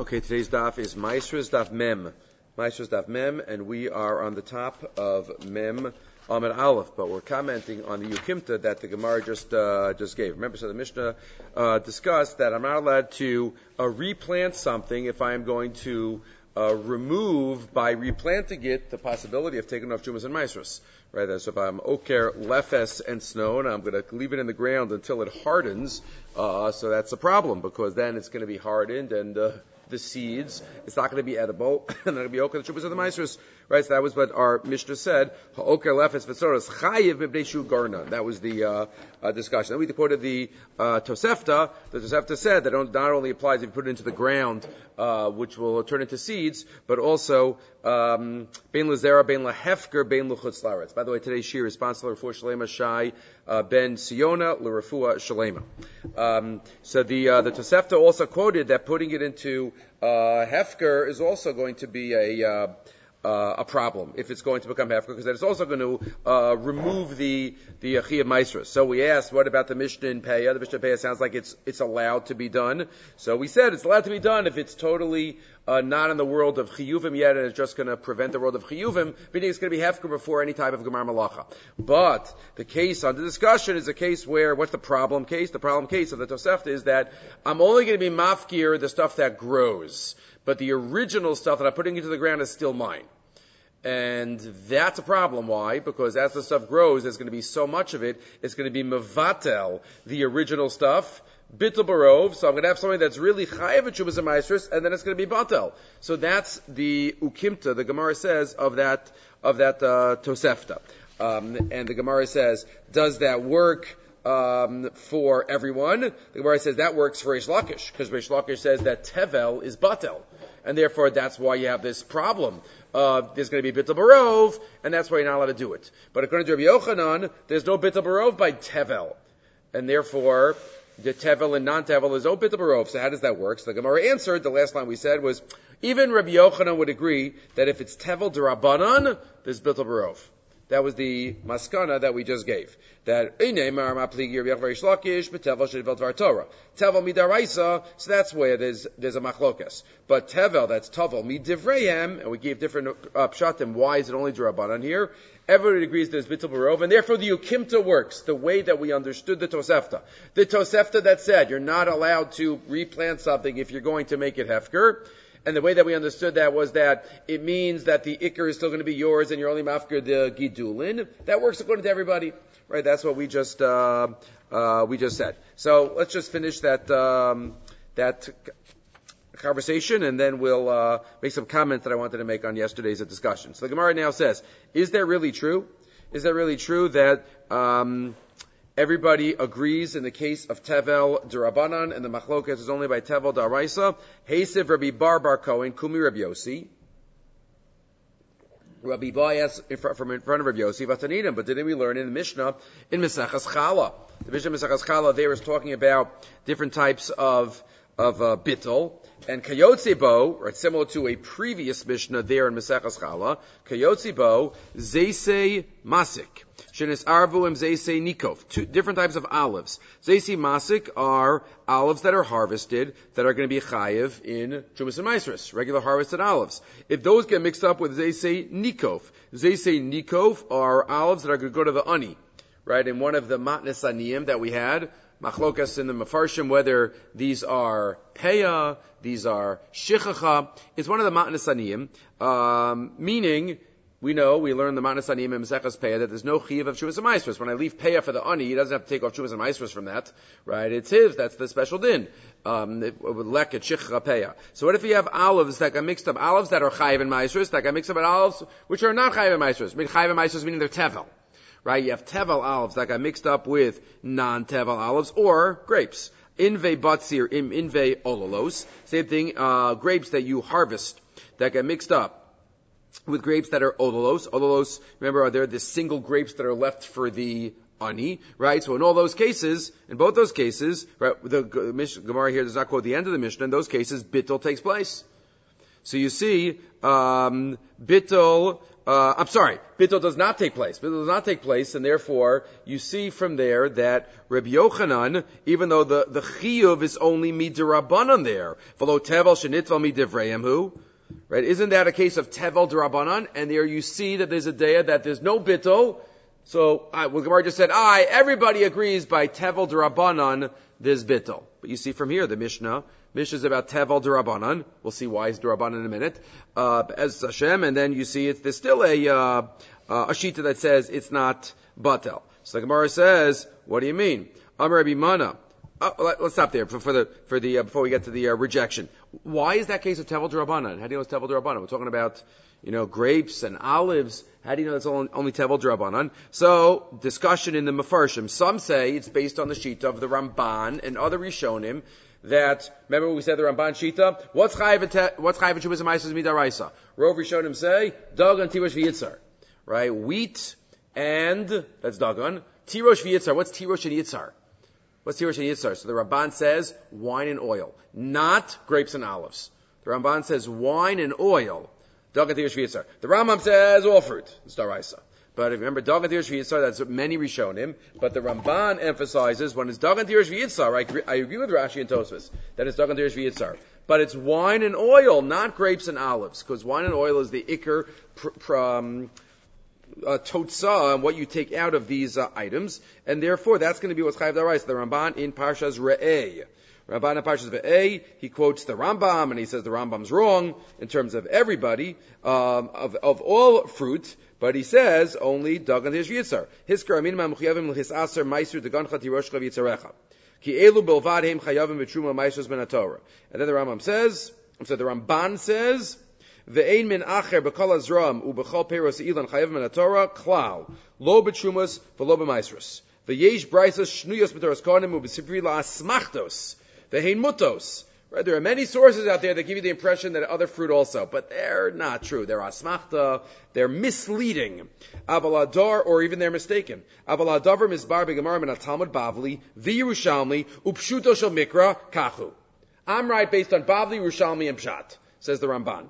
Okay, today's daf is Maisra's daf Mem. Maisra's daf Mem, and we are on the top of Mem Amid Aleph, but we're commenting on the Yukimta that the Gemara just gave. Remember, so the Mishnah discussed that I'm not allowed to replant something if I'm going to remove by replanting it the possibility of taking off Jumas and Maisras. Right, so if I'm oker, lefes, and snow, and I'm going to leave it in the ground until it hardens, so that's a problem, because then it's going to be hardened, and the seeds, it's not going to be edible, and then it'll be oker, the Jumas and the Maisras. Right, so that was what our Mishnah said. Oker, lefes, v'tzoros, chayiv mibnei shu garna. That was the discussion. Then we quoted the Tosefta. The Tosefta said that it not only applies if you put it into the ground, which will turn into seeds, but also bein lezera, bein lahefker, bein luchutz laretz. By the way, today's shir is sponsored l'refuah shalema Shai ben Siona l'refuah shalema. So the Tosefta also quoted that putting it into hefker is also going to be a problem if it's going to become hefker, because then it's also going to remove the chiyuv maisros. So we asked, what about the Mishnah in Peah? The Mishnah in Peah sounds like it's allowed to be done. So we said it's allowed to be done if it's totally not in the world of chiyuvim yet, and it's just going to prevent the world of chiyuvim, meaning it's going to be hefker before any type of gemar malacha. But the case under discussion is a case where, what's the problem case? The problem case of the Tosefta is that I'm only going to be mafkir the stuff that grows, but the original stuff that I'm putting into the ground is still mine. And that's a problem. Why? Because as the stuff grows, there's going to be so much of it, it's going to be mevatel, the original stuff, bittul barov, so I'm going to have something that's really chayev Jumas and Maisros, and then it's going to be batel. So that's the ukimta, the Gemara says, of that Tosefta. And the Gemara says, does that work for everyone? The Gemara says that works for Reish Lakish, because Reish Lakish says that tevel is batel, and therefore that's why you have this problem. There's going to be bittul barov, and that's why you're not allowed to do it. But according to Rabbi Yochanan, there's no bittul barov by tevel, and therefore the tevel and non-tevel is no bittul barov. So how does that work? So the Gemara answered, the last line we said was, even Rabbi Yochanan would agree that if it's tevel d'Rabbanan, there's bittul barov. That was the maskana that we just gave. That tevel midaraisa, so that's where there's a machlokas. But tevel, that's tavel midivrehem, and we gave different pshatim. Why is it only d'Rabbanan here? Everybody agrees there's bittul barov, and therefore the ukimta works the way that we understood the Tosefta. The Tosefta that said you're not allowed to replant something if you're going to make it hefker. And the way that we understood that was that it means that the ikr is still going to be yours and you're only mafkir the gidulin. That works according to everybody, right? That's what we just said. So let's just finish that conversation, and then we'll make some comments that I wanted to make on yesterday's discussion. So the Gemara now says, is that really true? Is that really true that everybody agrees in the case of Tevel d'Rabbanan, and the machlokas is only by Tevel d'Araisa? Heisev Rabbi Bar Kohen, Kumi Rabbi Yossi. Rabbi Bayas in front of Rabbi Yossi, Vatanidim. But didn't we learn in the Mishnah, in Mesechas Chala? The Mishnah Mesechas Chala there is talking about different types of bittul, and kayotzebo, right, similar to a previous Mishnah there in Mesechas Chala, kayotzebo, zeisei masik, shenis arvuim zeisei nikov, two different types of olives. Zeisei masik are olives that are harvested, that are going to be chayiv in Jumas and Maisros, regular harvested olives. If those get mixed up with zeisei nikov are olives that are going to go to the ani, right, in one of the matnes aniyim that we had, machlokas in the Mefarshim, whether these are peya, these are shichacha. It's one of the matnes aniyim, meaning, we learn the matnes aniyim in Mesechas Peah that there's no chiyuv of Jumas and Maisros. When I leave peya for the ani, he doesn't have to take off Jumas and Maisros from that, right? It's his, that's the special din. Leket, shichacha, peya. So what if you have olives that got mixed up, olives that are chayiv and Maisros, that got mixed up with olives which are not chayiv and Maisros? Chayiv and Maisros meaning they're tevel. Right, you have tevel olives that got mixed up with non-tevel olives, or grapes. Inve batzir, inve ololos. Same thing, grapes that you harvest that get mixed up with grapes that are ololos. Ololos, remember, are there the single grapes that are left for the ani, right? So in all those cases, in both those cases, right, the Gemara here does not quote the end of the Mishnah, in those cases, bittul takes place. So you see, bittul I'm sorry, bittul does not take place. Bittul does not take place, and therefore you see from there that Rabbi Yochanan, even though the chiyuv is only midrabanan there, v'lo tevel shenitval midivreim hu, right? Isn't that a case of tevel derabanan? And there you see that there's a daya that there's no bittul. So well, Gemara just said, everybody agrees by tevel derabanan there's bittul. But you see from here the Mishnah is about tevel derabanan. We'll see why it's derabanan in a minute. As Hashem, and then you see there's still a shita that says it's not batel. So the Gemara says, what do you mean? Amar Rabbi Mana. Let's stop there before we get to the rejection. Why is that case of tevel derabanan? How do you know it's tevel derabanan? We're talking about grapes and olives. How do you know it's only tevel derabanan? So discussion in the Mefarshim. Some say it's based on the shita of the Ramban and other Rishonim. That, remember what we said the Ramban Shita? What's chayiv and Shubas Ma'asos Midaraisa? Rov Rishonim say, Dagan, Tirosh V'Yitzar. Right? Wheat and, that's Dagan. Tirosh V'Yitzar. What's Tirosh and Yitzar? What's Tirosh and Yitzar? So the Ramban says, wine and oil. Not grapes and olives. The Ramban says, wine and oil. Dagan, Tirosh V'Yitzar. The Rambam says, all fruit. It's Daraisa. But if you remember, Dagan Tirosh V'Yitzar, that's many Rishonim. But the Ramban emphasizes when it's Dagan Tirosh V'Yitzar, I agree with Rashi and Tosfos, that it's Dagan Tirosh V'Yitzar. But it's wine and oil, not grapes and olives. Because wine and oil is the Iker Totza, and what you take out of these items. And therefore, that's going to be what's Chayav Daraisa. The Ramban in Parshas Re'eh. Ramban in Parshas Re'eh, he quotes the Rambam, and he says the Rambam's wrong in terms of everybody, of all fruit. But he says only Dagan Tirosh V'Yitzar. Hiskar Amin Ma'Muchiyavim L'Chis Aser Ma'aser Dagancha Tiroshcha V'Yitzarecha. Ki Elu Belvad Heim Chayavim V'Truma Ma'asos Ben HaTorah. And then the Ramban says, Ve'ein min acher b'kol azram u'b'chol peiros ilan chayavim Ben HaTorah klal lo b'trumas v'lo b'maisros. Ve'yesh braysos shnuyos b'toras kohanim u'b'sifri la'asmachtos. Ve'ein mutos. Right, there are many sources out there that give you the impression that other fruit also, but they're not true. They're asmachta, they're misleading. Avaladar, or even they're mistaken. Avaladavar misbar begamar min Talmud Bavli, v'Yerushalmi, upshuto shel mikra, kachu. I'm right based on Bavli, Yerushalmi, and Pshat, says the Ramban.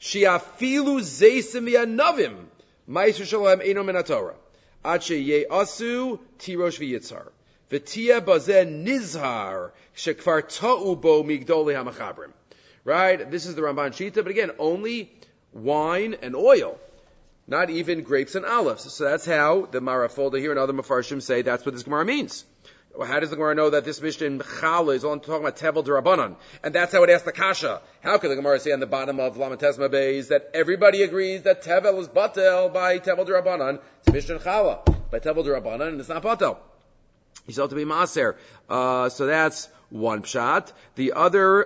Shiafilu zeisim v'yanavim, ma'isur shalom eino min haTorah. Ad sheye'asu tirosh v'yitzar. V'tia bazen nizhar shekvar ta'u bo migdoli hamachabrim. Right? This is the Ramban Shita, but again, only wine and oil. Not even grapes and olives. So that's how the Marafolda here and other Mefarshim say that's what this Gemara means. Well, how does the Gemara know that this Mishnah in Chala is only talking about Tevel D'Rabbanan? And that's how it asks the Kasha. How could the Gemara say on the bottom of Lamatesma Beis that everybody agrees that Tevel is Batel by Tevel D'Rabbanan? It's Mishnah in Chala by Tevel D'Rabbanan, and it's not Batel. He's held to be Maaser. So that's one pshat. The other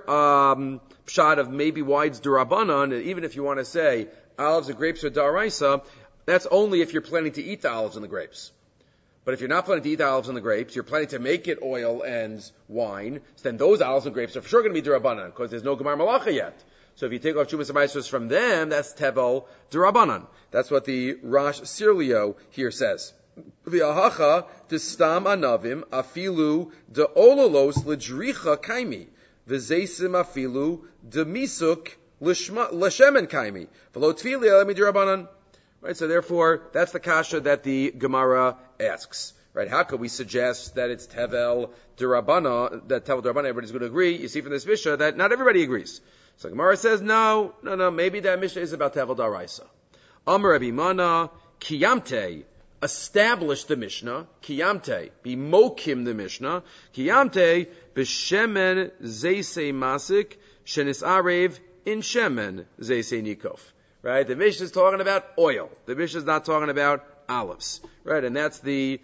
pshat of maybe why it's D'Rabbanan, even if you want to say olives and grapes are D'Araisa, that's only if you're planning to eat the olives and the grapes. But if you're not planning to eat the olives and the grapes, you're planning to make it oil and wine, so then those olives and grapes are for sure going to be D'Rabbanan, because there's no Gemar Malacha yet. So if you take off Shumas and Maasros from them, that's Tevel D'Rabbanan. That's what the Rosh Sirlio here says. V'ahacha d'stam anavim afilu de'ololos l'dricha kaimi v'zeisim afilu de'misuk l'shemen kaimi v'lo tfili elemi d'Rabbanan. Right, so therefore, that's the kasha that the Gemara asks. Right, how could we suggest that it's Tevel D'Rabbanan, that Tevel D'Rabbanan everybody's going to agree? You see from this Mishnah that not everybody agrees. So Gemara says, no, maybe that Mishnah is about Tevel D'Araisa. Amar Rabbi Mana, Kiyamte, establish the Mishnah, Kiyamte, be mokim the Mishnah, Kiyamte, b'shemen zeisei masik, shenis arev, in shemen zeisei nikof. Right? The Mishnah is talking about oil. The Mishnah is not talking about olives. Right? And that's the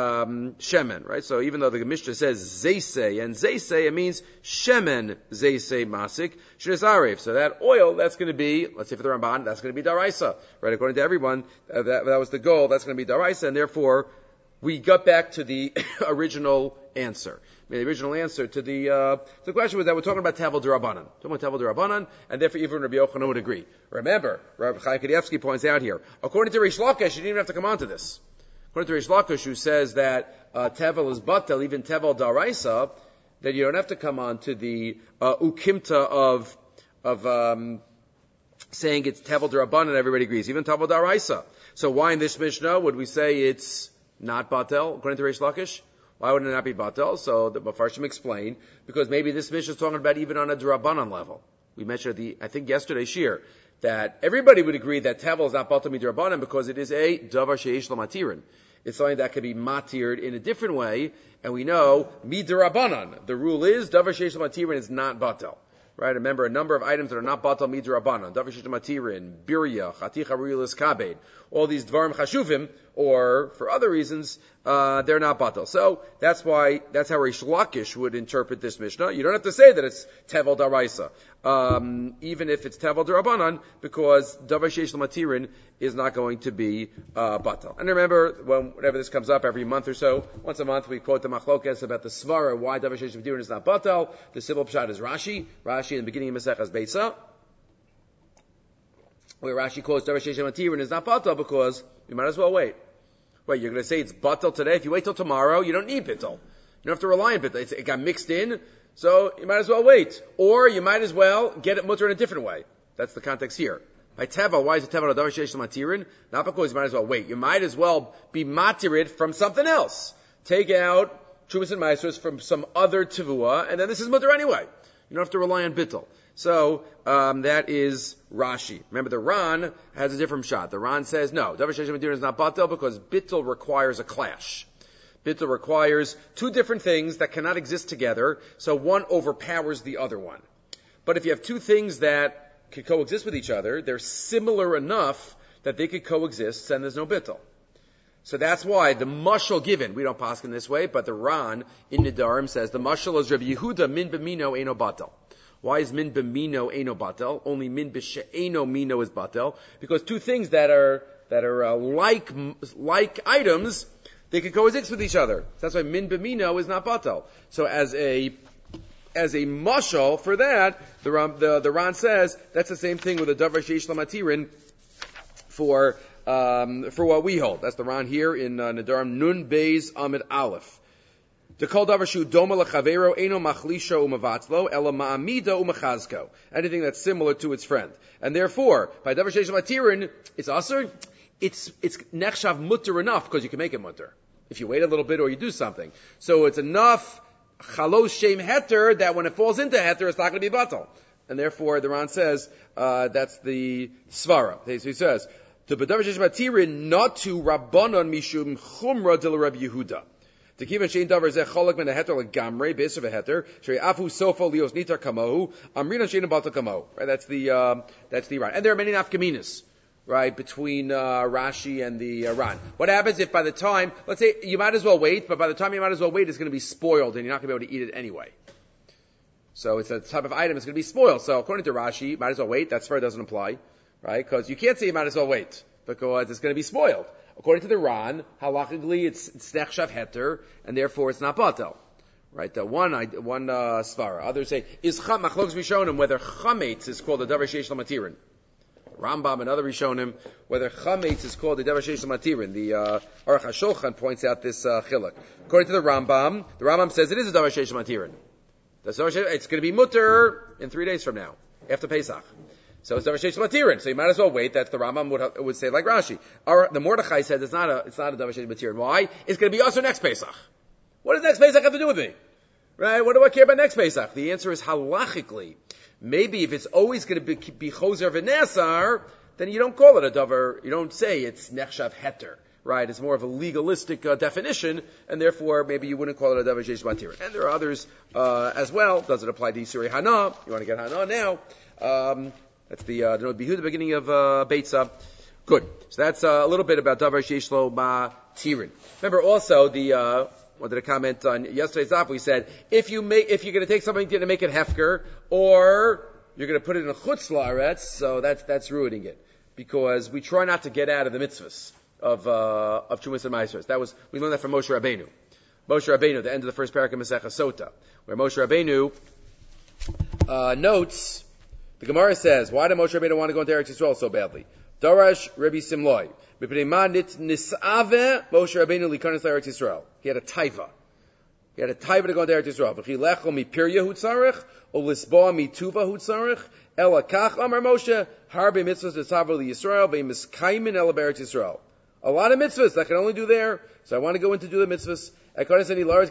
shemen. Right? So even though the Mishnah says zeisei, and zeisei, it means shemen zeisei masik, shenis arev. So that oil, that's going to be, let's say for the Ramban, that's going to be D'Araisa. Right? According to everyone, that was the goal. That's going to be D'Araisa, and therefore, we got back to the original answer. The original answer to the question was that we're talking about Tevel D'Rabbanan. Talking about Tevel D'Rabbanan, and therefore even Rabbi Yochanan would agree. Remember, Rabbi Chaim Kanievsky points out here, according to Reish Lakish, you didn't even have to come on to this. According to Reish Lakish, who says that Tevel is Batel, even Tevel D'Araisa, that you don't have to come on to the Ukimta of saying it's Tevel D'Rabbanan, everybody agrees, even Tevel D'Araisa. So why in this Mishnah would we say it's not Batel, according to Reish Lakish? Why would it not be Batel? So the Mefarshim explain, because maybe this Mishnah is talking about even on a D'Rabbanan level. We mentioned I think yesterday, Shir, that everybody would agree that Tevel is not Batel Midrabanan because it is a Davar Sheish Lamatirin. It's something that can be matired in a different way, and we know Midrabanan. The rule is Davar Sheish Lamatirin is not Batel. Right? Remember, a number of items that are not Batal Midrabanan, Davar Sheish Lamatirin, Birya, Chaticha Ruilis Kabed, all these Dvarim Chashuvim, or for other reasons, they're not Batal. So that's how Reish Lakish would interpret this Mishnah. You don't have to say that it's Tevel D'Araisa, even if it's Tevel D'Rabbanan, because Davar Sheish Lamatirin is not going to be Batal. And remember, whenever this comes up every month or so, once a month we quote the Machlokes about the Svara, why Davar Sheish Lamatirin is not Batal. The Simple Pshat is Rashi in the beginning of Maseches Beitza, where Rashi quotes Davar Sheish Lamatirin is not Batal because you might as well wait. Wait, you're going to say it's Batal today? If you wait till tomorrow, you don't need Bittul. You don't have to rely on Bittul. It got mixed in, so you might as well wait. Or you might as well get it mutter in a different way. That's the context here. By Tevel, why is it Tevel Davar Sheish Lamatirin? Not because you might as well wait. You might as well be matirid from something else. Take out Trumas and Maasros from some other Tevua, and then this is mutter anyway. You don't have to rely on Bittul. So, that is Rashi. Remember, the Ran has a different shot. The Ran says, no, Davar Sheish Lamatirin is not Batel because Bittul requires a clash. Bittul requires two different things that cannot exist together, so one overpowers the other one. But if you have two things that could coexist with each other, they're similar enough that they could coexist, and there's no Bittul. So that's why the mashal given, we don't pass in this way, but the Ran in Nidarim says, the mashal is Rabbi Yehuda, min b'mino eino batel. Why is min b'mino eino batel? Only min b'she'eno mino is batel. Because two things that are like items, they can coexist with each other. That's why min b'mino is not batel. So as a mashal for that, the Ran says, that's the same thing with the Davar Sheish Lamatirin for what we hold. That's the Ran here in Nidarim Nun Beis Amid Aleph. The kol davar shu doma lechavero eno machlisho umavatzlo ela ma'amida umachazko. Anything that's similar to its friend, and therefore by davar sheish lamatirin it's aser. It's nechshav mutter enough because you can make it mutter if you wait a little bit or you do something. So it's enough chalos shem heter that when it falls into heter it's not going to be batal, and therefore the Ran says that's the svara. So he says to davar sheish lamatirin not to rabbanon mishum chumra del Rabbi Yehuda. To keep in davar zeh cholak ben heter legamrei beis of a heter shei afu sofo lios nitar kamohu amrina shein batal kamohu. Right, that's the Ran, and there are many nafkaminas, right, between Rashi and the Ran. What happens if by the time, let's say you might as well wait, but by the time you might as well wait, it's going to be spoiled and you're not going to be able to eat it anyway. So it's a type of item that's going to be spoiled. So according to Rashi, might as well wait. That svar doesn't apply, right? Because you can't say you might as well wait because it's going to be spoiled. According to the Ran, halachically it's nechshav heter, and therefore it's not batel. Right? One svara. Others say is machlokes rishonim whether chametz is called a davar sheish lamatirin. Rambam and other rishonim whether chametz is called a davar sheish lamatirin. The Aruch HaShulchan points out this chiluk. According to the Rambam says it is a davar sheish lamatirin. It's going to be mutter in 3 days from now, after Pesach. So it's davar sheish lamatirin. So you might as well wait. That's the Rambam would say like Rashi. The Mordechai says it's not a davar sheish lamatirin. Why? It's going to be also next Pesach. What does next Pesach have to do with me? Right? What do I care about next Pesach? The answer is halachically. Maybe if it's always going to be choser v'nesar, then you don't call it a davar. You don't say it's nechshav heter. Right? It's more of a legalistic definition, and therefore maybe you wouldn't call it a davar sheish lamatirin. And there are others as well. Does it apply to Yisuri Hana? You want to get Hana now? That's the Behu, the beginning of Beitza. Good. So that's a little bit about davar sheish lo matirin. Remember also wanted to comment on yesterday's daf. We said if you're going to take something to make it hefker, or you're going to put it in a chutz la'aretz, so that's ruining it, because we try not to get out of the mitzvahs of Trumas and Maasros. We learned that from Moshe Rabbeinu. Moshe Rabbeinu, the end of the first parak of Masechah Sota, where Moshe Rabbeinu notes, the Gemara says, why did Moshe Rabbeinu want to go into Eretz Yisrael so badly? Darash Rabbi Simloi. Moshe Rabbeinu likanis Eretz Yisrael. He had a taiva. He had a taiva to go into Eretz Yisrael. V'chi lecho mi pirya hu tzarech, o lisboa mi tuva hu tzarech, ela kach amar Moshe, harbe mitzvahs d'tzavu li Yisrael, ve'imiskaimin ela be'Eretz Yisrael. A lot of mitzvahs that I can only do there, so I want to go in to do the mitzvahs. I'll give you the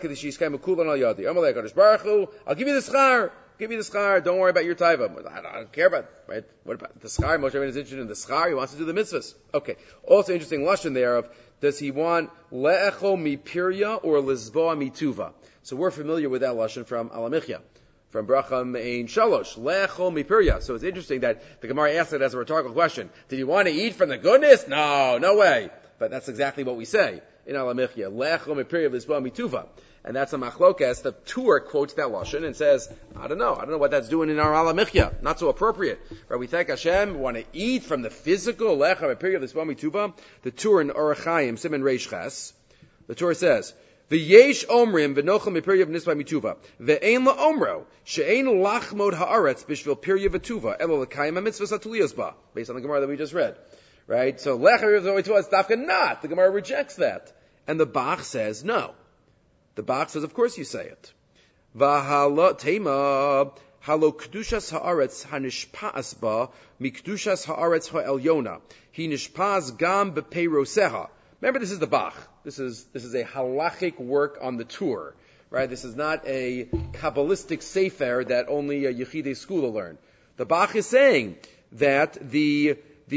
schar. Give you the schar. Don't worry about your taiva. I don't care about, right? What about the schar? Moshe Rabbeinu is interested in the schar. He wants to do the mitzvahs. Okay. Also interesting lashon there of, does he want le'echo mi pirya or lizboa mi tuva? So we're familiar with that lashon from Alamichya, from Bracha Mein Shalosh. Le'echo mi pirya. So it's interesting that the Gemara asked it as a rhetorical question. Did you want to eat from the goodness? No way. But that's exactly what we say in Alamichya. Le'echo mi pirya lizboa mi tuva. And that's a machlokas. The Tur quotes that lashon and says, I don't know what that's doing in our Alamichya. Not so appropriate. Right? We thank Hashem. We want to eat from the physical. Lecha period of the tuba. The Tur in Orach Chaim Siman Reish Ches. The Tur says, V'yesh omrim v'nochel mipirya v'nisba mituva ve'ein la'omro she'ein lachmod haaretz b'shvil pirya v'tuva elo l'kayim ha'mitzvahs hatuliyos ba. Based on the Gemara that we just read. Right? So lecha v'tuva is dafka not. The Gemara rejects that. And the Bach says no. The Bach says, of course you say it. V'halo tema halo kedushas haaretz hanishpaas ba mikdushas haaretz ha'elyona he nishpaas gam b'peiroseha. Remember, this is the Bach. This is a halachic work on the Tur, right? This is not a kabbalistic sefer that only a Yechidei school will learn. The Bach is saying that the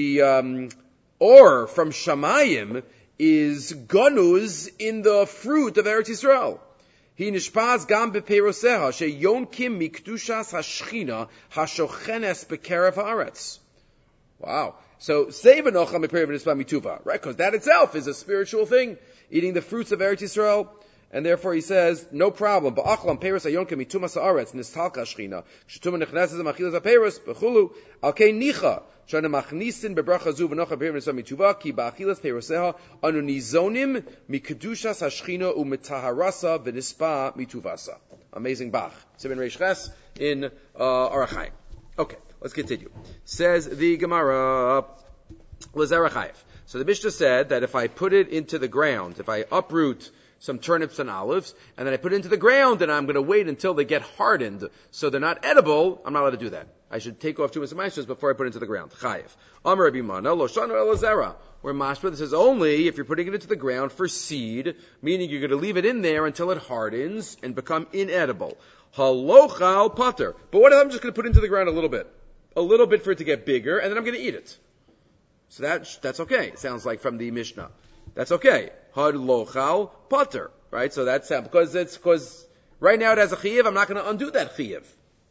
or from Shamayim is ganuz in the fruit of Eretz Yisrael. He nishpaz gam bepeiroseha sheyonkim mikdushas hashchina hashochenes bekerev haaretz. Wow. So say v'nocha miperiv v'nispa mituva, right? Because that itself is a spiritual thing, eating the fruits of Eretz Yisrael. And therefore he says, no problem. Ba'achlam peiros hayonkim mitumas haaretz nistalka shchina shetuma nechneses machilas hapeiros b'chulu al kei nicha shana machnisin bebracha zu v'nocha miperiv v'nispa mituva ki ba'achilas peiroseha anu nizonim mikedushas hashchina u'mitaharasa v'nispa mituvasa. Amazing Bach. Siman Reish Ches in Orach Chaim. Okay. Let's continue. Says the Gemara, Lazarachayev. So the Mishnah said that if I put it into the ground, if I uproot some turnips and olives, and then I put it into the ground, and I'm going to wait until they get hardened, so they're not edible, I'm not allowed to do that. I should take off 2 maestros before I put it into the ground. Chayev. Amar Rabbi Mana, Loshanu Elazara. Where Mashma, this is only if you're putting it into the ground for seed, meaning you're going to leave it in there until it hardens and become inedible. Halochal pater. But what if I'm just going to put it into the ground a little bit for it to get bigger, and then I'm going to eat it? So that's okay. It sounds like from the Mishnah. That's okay. Had lochal pater, right? So that's because right now it has a chiyuv. I'm not going to undo that chiyuv.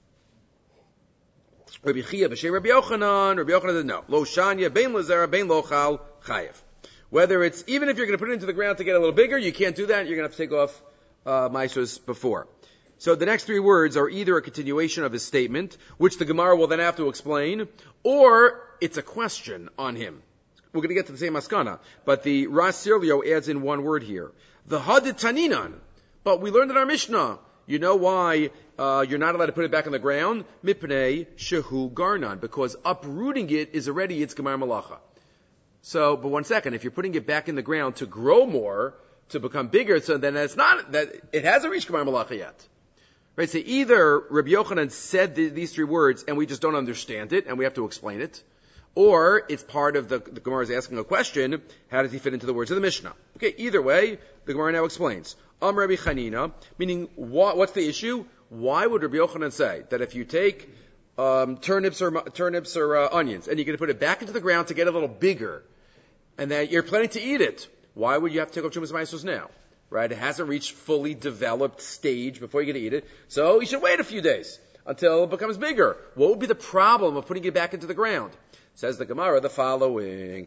Rabbi Chiyuv b'shem Rabbi Yochanan said no. Lo shanya bein lazera bein lochal chayev. Whether it's even if you're going to put it into the ground to get a little bigger, you can't do that. You're going to have to take off maestros before. So the next 3 words are either a continuation of his statement, which the Gemara will then have to explain, or it's a question on him. We're going to get to the same maskana, but the Ras Sirlio adds in 1 word here. The hadit taninan. But we learned in our Mishnah, you know why you're not allowed to put it back in the ground? Mipnei shehu garnan. Because uprooting it is already its gemar malacha. So, but 1 second, if you're putting it back in the ground to grow more, to become bigger, so then it's not, that it hasn't reached gemar malacha yet. Right, so either Rabbi Yochanan said these 3 words and we just don't understand it and we have to explain it, or it's part of the Gemara is asking a question, how does he fit into the words of the Mishnah? Okay, either way, the Gemara now explains. Rabbi Chanina, meaning what's the issue? Why would Rabbi Yochanan say that if you take turnips or onions and you're going to put it back into the ground to get a little bigger and that you're planning to eat it, why would you have to take off Chumas Ma'asos now? Right? It hasn't reached fully developed stage before you're going to eat it. So you should wait a few days until it becomes bigger. What would be the problem of putting it back into the ground? Says the Gemara the following.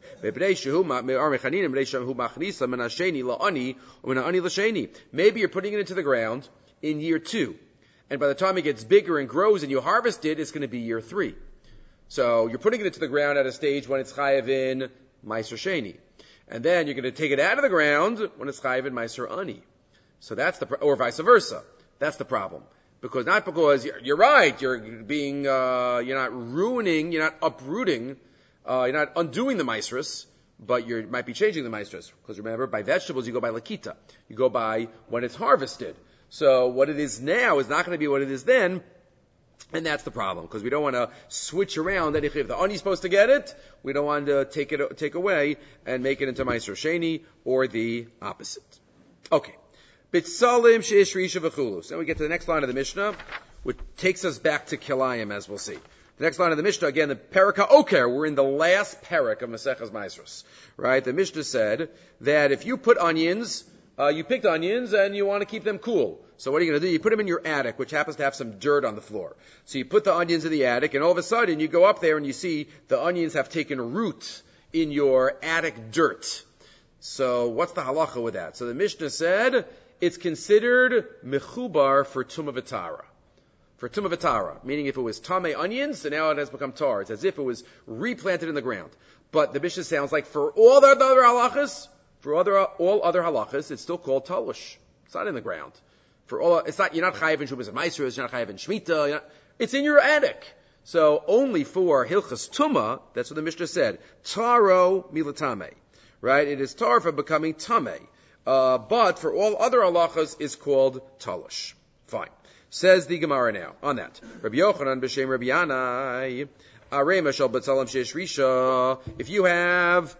Maybe you're putting it into the ground in year 2. And by the time it gets bigger and grows and you harvest it, it's going to be year 3. So you're putting it into the ground at a stage when it's chayav in Meiser Sheni. And then you're going to take it out of the ground when it's chayiv in Meiser Ani. So that's or vice versa. That's the problem. Because you're right, you're not ruining, you're not uprooting, you're not undoing the Meisrus, but you might be changing the Meisrus. Because remember, by vegetables you go by Lakita. You go by when it's harvested. So what it is now is not going to be what it is then, and that's the problem, because we don't want to switch around. That if the oni's supposed to get it, we don't want to take away and make it into Meiser Sheni, or the opposite. Okay. Bitzalim sheish risha v'chulu. So we get to the next line of the Mishnah, which takes us back to Kilayim, as we'll see. The next line of the Mishnah, again, the Perika Oker. We're in the last parak of Maseches Maasros, right? The Mishnah said that if you put onions, you picked onions and you want to keep them cool. So what are you going to do? You put them in your attic, which happens to have some dirt on the floor. So you put the onions in the attic, and all of a sudden you go up there and you see the onions have taken root in your attic dirt. So what's the halacha with that? So the Mishnah said it's considered mechubar for tumah v'tara. For tumah v'tara, meaning if it was tamei onions, so now it has become tar. It's as if it was replanted in the ground. But the Mishnah sounds like for all the other halachas, all other halachas, it's still called talush. It's not in the ground. It's not. You're not chayiv in Shubas Maasros. You're not chayiv in Shemitah. It's in your attic. So only for hilchas tumah, that's what the Mishnah said. Taro milatame, right? It is tar for becoming tamei. But for all other halachas, is called talush. Fine. Says the Gemara now on that. Rabbi Yochanan b'shem Rabbi Yanai arei mashal b'tzalam sheish risha. If you have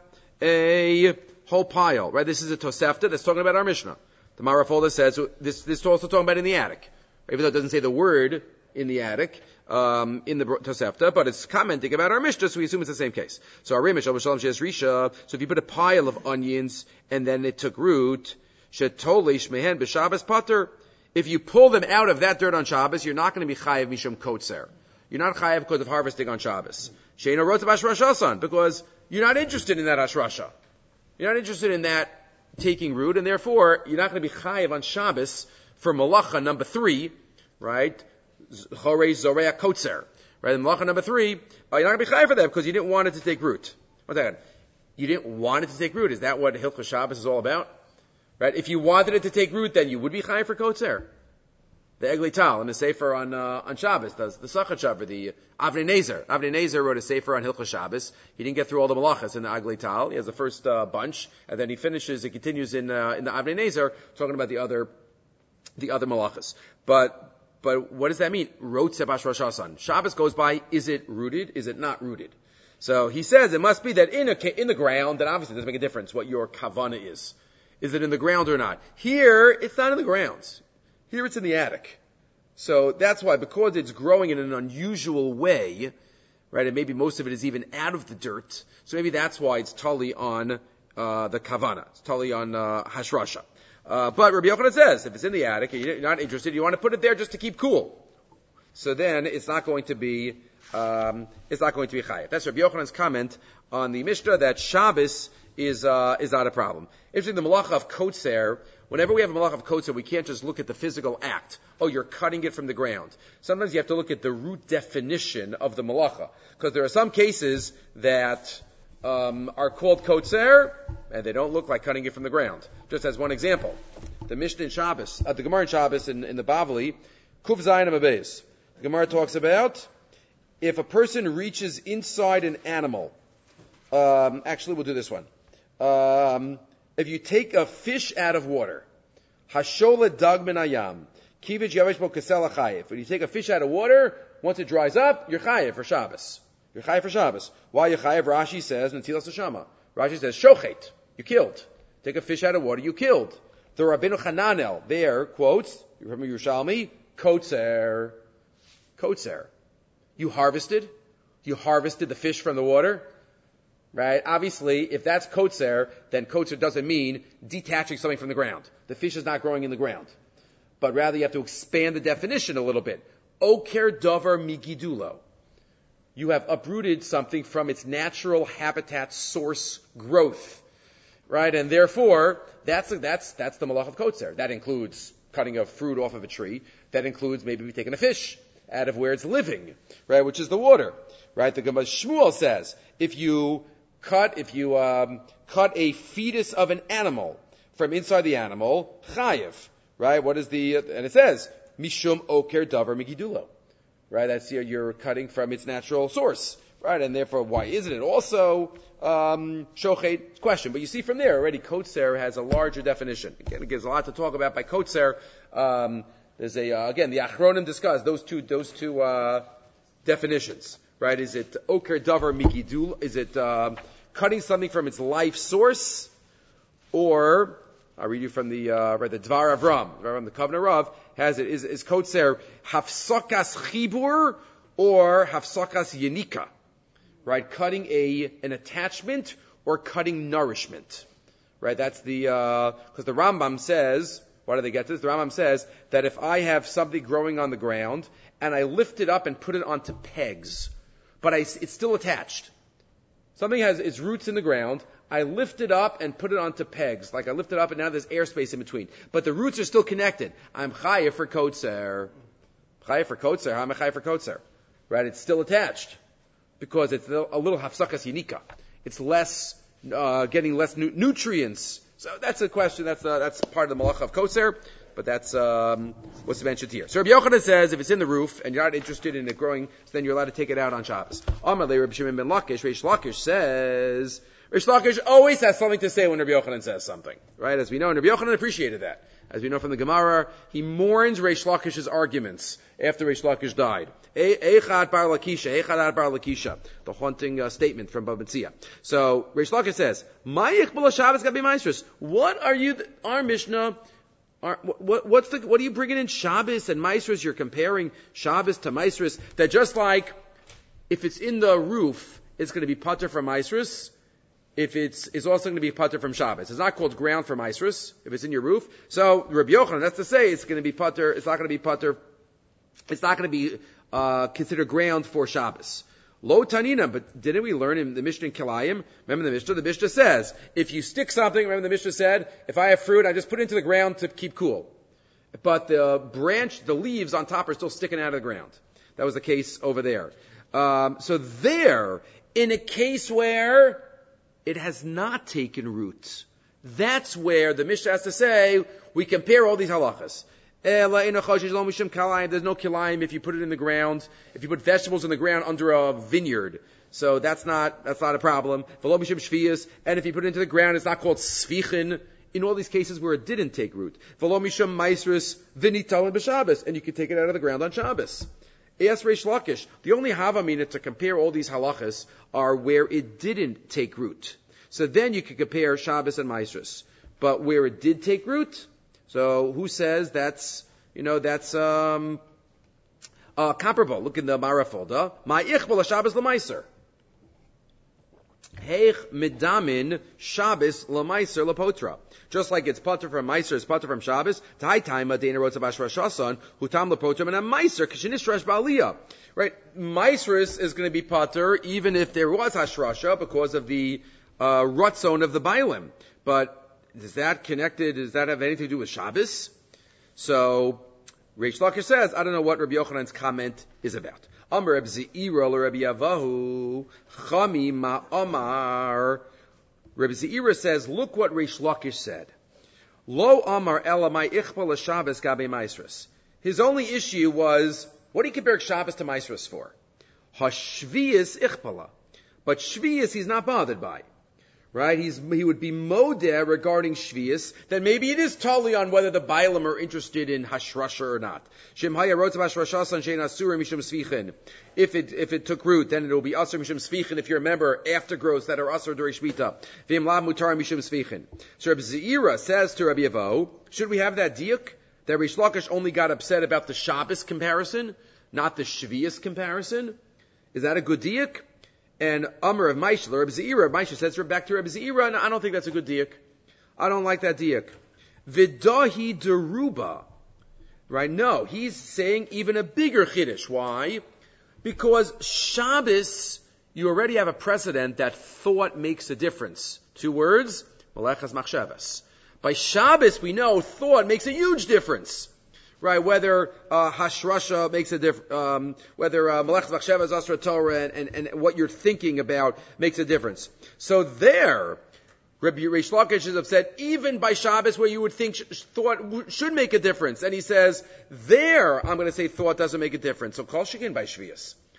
a whole pile, right? This is a Tosefta that's talking about our Mishnah. The Marafolda says this is also talking about in the attic, even though it doesn't say the word in the attic in the Tosefta, but it's commenting about our Mishnah, so we assume it's the same case. So arei mashal b'tzalam sheish risha. So if you put a pile of onions and then it took root, shetolish mehen b'Shabbos pater. If you pull them out of that dirt on Shabbos, you're not going to be chayiv mishum kotzer. You're not chayiv because of harvesting on Shabbos. Sheina rotav hashrashasan, because you're not interested in that hashrasha. You're not interested in that taking root, and therefore you're not going to be chayiv on Shabbos for malacha number 3, right? Chorei zorea kotzer, right? And malacha number 3, you're not going to be chayiv for that because you didn't want it to take root. One second. You didn't want it to take root. Is that what Hilchos Shabbos is all about? Right? If you wanted it to take root, then you would be chayiv for kotzer. The Eglei Tal in the Sefer on Shabbos does the Sachat Shabbos, the Avnei Nezer. Avnei Nezer wrote a Sefer on Hilchos Shabbos. He didn't get through all the malachas in the Eglei Tal. He has the first bunch, and then he continues in the Avnei Nezer talking about the other malachas. But what does that mean? Rot sebash Rosh Hashanah. Shabbos goes by. Is it rooted? Is it not rooted? So he says it must be that in the ground. That obviously doesn't make a difference what your kavana is. Is it in the ground or not? Here, it's not in the ground. Here it's in the attic. So that's why, because it's growing in an unusual way, right, and maybe most of it is even out of the dirt, so maybe that's why it's totally on the kavana. It's totally on hashrasha. But Rabbi Yochanan says, if it's in the attic and you're not interested, you want to put it there just to keep cool. So then it's not going to be chayav. That's Rabbi Yochanan's comment on the Mishnah that Shabbos is not a problem. Interesting, the malacha of kotzer, whenever we have a malacha of kotzer, we can't just look at the physical act. Oh, you're cutting it from the ground. Sometimes you have to look at the root definition of the malacha. Because there are some cases that are called kotzer, and they don't look like cutting it from the ground. Just as one example, the Mishnah in Shabbos, the Gemara in Shabbos in the Bavli, Kuf Zayin Amabeis. The Gemara talks about if a person reaches inside an animal. Actually, we'll do this one. If you take a fish out of water, hashola dag min hayam, kivich yavesh bo kasel chayiv. When you take a fish out of water, once it dries up, you're chayiv for Shabbos. You're chayiv for Shabbos. Why you're chayiv? Rashi says, Netilas Hashama. Rashi says, shochet. You killed. Take a fish out of water, you killed. The Rabbeinu Hananel there quotes, you remember Yerushalmi, kotzer. Kotzer. You harvested the fish from the water. Right? Obviously, if that's kotzer, then kotzer doesn't mean detaching something from the ground. The fish is not growing in the ground. But rather you have to expand the definition a little bit. Oker davar migidulo. You have uprooted something from its natural habitat source growth. Right? And therefore, that's the malach of kotzer. That includes cutting a fruit off of a tree. That includes maybe taking a fish out of where it's living, right? Which is the water. Right? The Gemara Shmuel says, if you cut a fetus of an animal from inside the animal, chayiv, right? And it says, mishum oker davar migidulo, right? That's you're cutting from its natural source, right? And therefore, why isn't it also shochet? Question. But you see from there already, kotzer has a larger definition. Again, it gives a lot to talk about by kotzer. There's again, the Achronim discuss those two definitions, right? Is it oker davar migidul? Is it cutting something from its life source, or I'll read you from the Dvar Avram, the Kavna Rav has it. Is kotzer hafsakas chibur or hafsakas yenika, right? Cutting an attachment or cutting nourishment, right? That's because the Rambam says. Why do they get this? The Rambam says that if I have something growing on the ground and I lift it up and put it onto pegs, but it's still attached. Something has its roots in the ground. I lift it up and put it onto pegs. Like I lift it up and now there's airspace in between. But the roots are still connected. I'm chayav for kotzer. Chayav for kotzer. How am I chayav for kotzer? Right? It's still attached because it's a little hafsakas yinika. It's less, getting less nutrients. So that's a question. That's part of the malacha of kotzer, but that's what's mentioned here. So Rabbi Yochanan says if it's in the roof and you're not interested in it growing, then you're allowed to take it out on Shabbos. Amalei Rabbi Shimon ben Lakish, Reish Lakish says Reish Lakish always has something to say when Rabbi Yochanan says something, right? As we know, and Rabbi Yochanan appreciated that. As we know from the Gemara, he mourns Reish Lakish's arguments after Reish Lakish died. Echad bar Lakisha, the haunting statement from Bava Metzia. So Reish Lakish says, "Ma'ich b'la Shabbos gabi Maasros." What are you? Our Mishnah. What are you bringing in Shabbos and Maasros? You're comparing Shabbos to Maasros. That just like if it's in the roof, it's going to be pater from Maasros. If it's also going to be pater from Shabbos. It's not called ground for Maasros if it's in your roof. So Rabbi Yochanan, that's to say, it's going to be pater. It's not going to be pater. It's not going to be considered ground for Shabbos. Lo tanina, but didn't we learn in the Mishnah in Kilayim? Remember the Mishnah says, if you stick something, remember the Mishnah said, if I have fruit, I just put it into the ground to keep cool. But the leaves on top are still sticking out of the ground. That was the case over there. So there, in a case where it has not taken root, that's where the Mishnah has to say, we compare all these halachas. There's no kilayim if you put it in the ground, if you put vegetables in the ground under a vineyard. So that's not a problem. And if you put it into the ground, it's not called sfichin in all these cases where it didn't take root. And you can take it out of the ground on Shabbos. Ask Reish Lakish. The only havamina to compare all these halachas are where it didn't take root. So then you can compare Shabbos and Maasros. But where it did take root, so who says that's comparable? Look in the Marafolda. Ma'ich b'la Shabbos l'maiser. Heich midamin Shabbos l'maiser l'potra. Just like it's pater from Meiser, it's pater from Shabbos. T'hai taima deina rotza b'ashra shasan hutam l'potra and a Meiser k'shinishrash ba'aliyah. Right, Meiser is going to be pater even if there was hashrasha because of the rutzon of the bailim. But does that have anything to do with Shabbos? So, Reish Lakish says, I don't know what Rabbi Yochanan's comment is about. Amar Reb Ze'ira l'Rabbi Avahu, Chami ma'amar. Reb Ze'ira says, look what Reish Lakish said. Lo amar ela ma'ichpa l'Shabbos gabe Maasros. His only issue was, what do you compare Shabbos to Maasros for? Hashviyas ichpala. But Shviyas he's not bothered by. Right? He would be modeh regarding Shvius, that maybe it is totally on whether the Bailam are interested in Hashrasha or not. If it took root, then it will be Asr Mishum Sfichin, if you remember, aftergrowths that are Asr during Shvita. So Rabbi Ze'ira says to Rabbi Avo, should we have that diuk? That Reish Lakish only got upset about the Shabbos comparison, not the Shvius comparison? Is that a good diuk? And Amr of Maishla, Rabbi Ze'ira, Maishla says back to Rabbi Ze'ira, and I don't think that's a good diuk. I don't like that diuk. Vidahi deruba. Right? No, he's saying even a bigger chiddush. Why? Because Shabbos, you already have a precedent that thought makes a difference. 2 words, malechas machshavas. By Shabbos, we know thought makes a huge difference. Right, whether Hashrasha makes a difference, whether Malach Machshava is Asra Torah, and what you're thinking about makes a difference. So there, Rabbi Reish Lakish is upset, even by Shabbos, where you would think thought should make a difference. And he says, there, I'm going to say thought doesn't make a difference. So Kol Shekin by Shvius.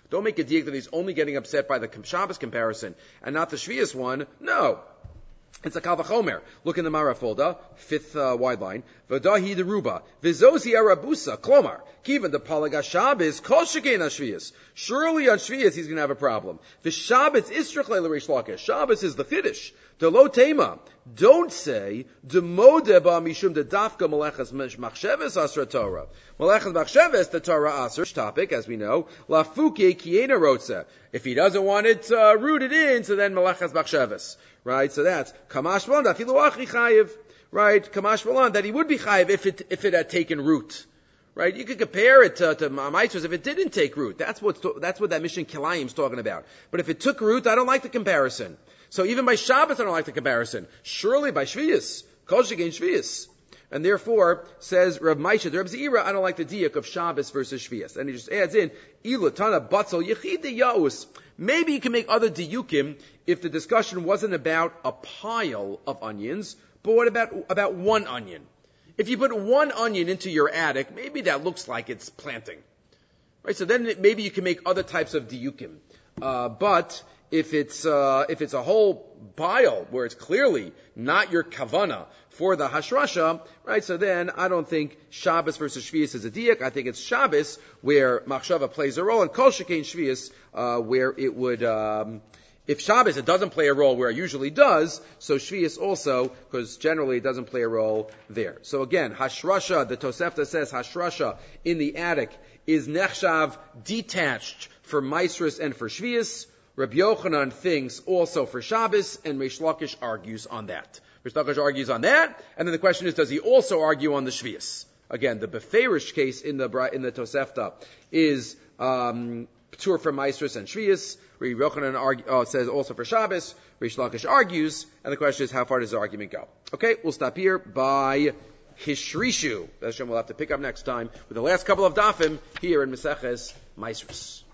Don't make a diak that he's only getting upset by the Shabbos comparison and not the Shvius one. No. It's a Kal Vachomer. Look in the Mara folder, fifth wide line. V'dahi deruba. V'zozi arabusa. Klomar. Kivan the Palaga Shabbos. Kol shekein Shvius. Surely on Shvius he's going to have a problem. The Shabbos Istrach Leila Reish Lakish. Shabbos is the Chiddush. The lo tema. Don't say de modeba mishum de dafka malechas machsheves asra Torah. Malechas machsheves the Torah asra topic, as we know. Lafuke kiena rotza. If he doesn't want it rooted in, so then malechas machsheves. Right, so that's kamash malan dafilu achi chayiv. Right, kamash malan that he would be chayiv if it had taken root. Right, you could compare it to Maitros if it didn't take root. That's what that Mishnah Kilayim is talking about. But if it took root, I don't like the comparison. So even by Shabbos, I don't like the comparison. Surely by Shvius, Kol Shekein Shvius. And therefore, says Rav Maisha, Rav Zira, I don't like the diak of Shabbos versus Shvius. And he just adds in, Ilatana Batzel Yechid Yaus. Maybe you can make other diukim if the discussion wasn't about a pile of onions, but what about one onion? If you put one onion into your attic, maybe that looks like it's planting. Right? So then maybe you can make other types of diukim. But if it's a whole pile where it's clearly not your kavana for the hashrasha, right? So then I don't think Shabbos versus Shvius is a diak. I think it's Shabbos where machshava plays a role, and Kol Shekein Shvius where it would. If Shabbos, it doesn't play a role where it usually does, so Shvius also, because generally it doesn't play a role there. So again, Hashrasha, the Tosefta says Hashrasha in the attic is Nechshav detached for Maisrus and for Shvius. Rabbi Yochanan thinks also for Shabbos, and Reish Lakish argues on that. Reish Lakish argues on that, and then the question is, does he also argue on the Shvius? Again, the Beferish case in the Tosefta is P'tur for Maisrus and Shvius. Rabbi Yochanan says also for Shabbos. Reish Lakish argues, and the question is, how far does the argument go? Okay, we'll stop here by Hishrishu. We'll have to pick up next time with the last couple of dafim here in Meseches Maisrus.